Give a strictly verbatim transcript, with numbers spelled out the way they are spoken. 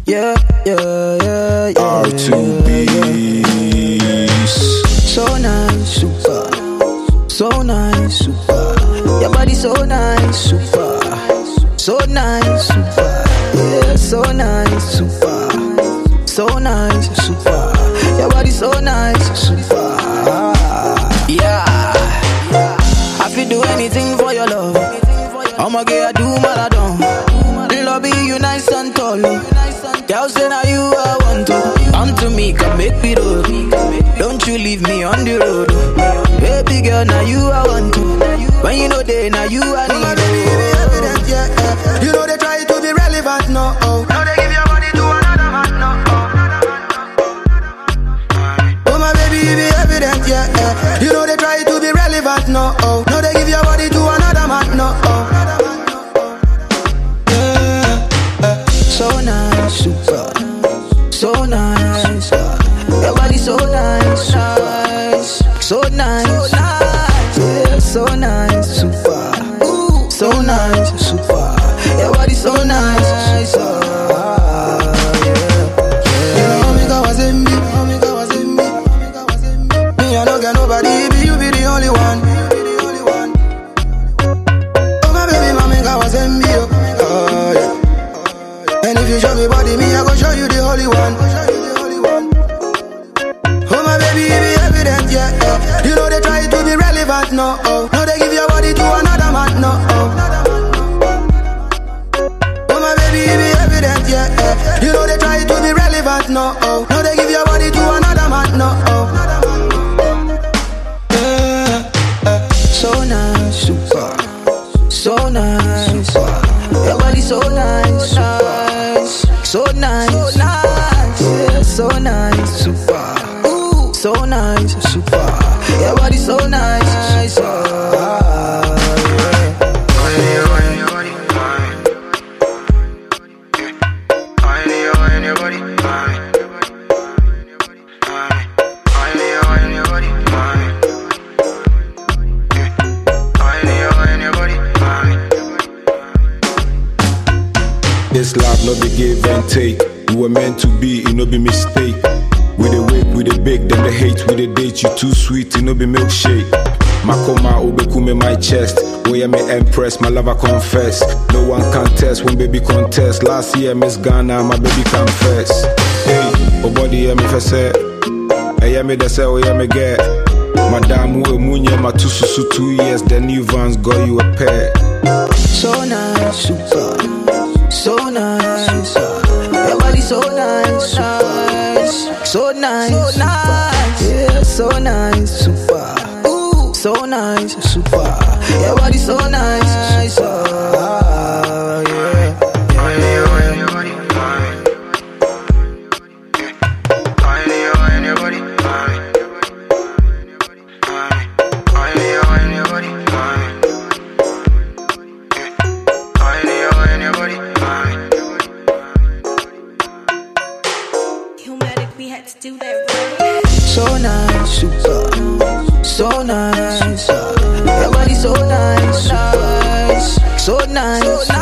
Yeah, yeah, yeah, yeah. R two B's. So nice, super. So nice, super. Your body so nice, super. So nice, super. Yeah, so nice, super. So nice, super. Your body so nice, super. Yeah. I feel do anything for your love. I'ma get I do marathon. Love you nice and tall. Girl say now you I want to. Come to me, come make me road. Don't you leave me on the road. Baby girl, now you I want to. When you know they, now you I need. Oh my baby, be evident, yeah, yeah. You know they try to be relevant, no. Oh. Now they give your body to another man, no. Oh, oh my baby, be evident, yeah, yeah. You know they try to be relevant, no. Oh. Now they give your body to another man, no. Oh. So nice, super. So nice. Your body so nice, nice. So nice, yeah, so nice, super. So nice, super. Your body so nice, uh, yeah. You know me go was in me, me go was in me, me I don't get nobody, be you be the only one. Oh my baby, mommy go was in me, oh yeah. And if you show me body, me I go show you the holy one. Oh my baby, be evident, yeah, yeah. You know they try to be relevant, no, oh. Now they give your body to another man, no, oh. Oh my baby, be evident, yeah, yeah. You know they try to be relevant, no, oh. Now they give your body to another man, no, oh. Yeah, uh, so nice, super. So nice, your body so nice, nice. So nice, yeah, so nice, super. So nice, super. Your body so nice, uh, This love no be give and take. We were meant to be, it no be mistake. We the wake, we the bake, then the hate, we the date. You too sweet, it no be milkshake. Makoma obekume my chest. Oh yeah, me impress, my lover confess. No one can test when baby contest. Last year Miss Ghana, my baby confess. Hey, oh body yeah me for say. Hey yeah me the say, oh yeah me get. Madam we munye my two susu two years. The new Vans got you a pair. so nice, super. So nice, your body so nice, nice. So nice, so nice, yeah, so nice, super. So nice, super. Your body so nice, uh, yeah. We had to do that right. So nice, super. So nice, your body so nice, nice. So nice.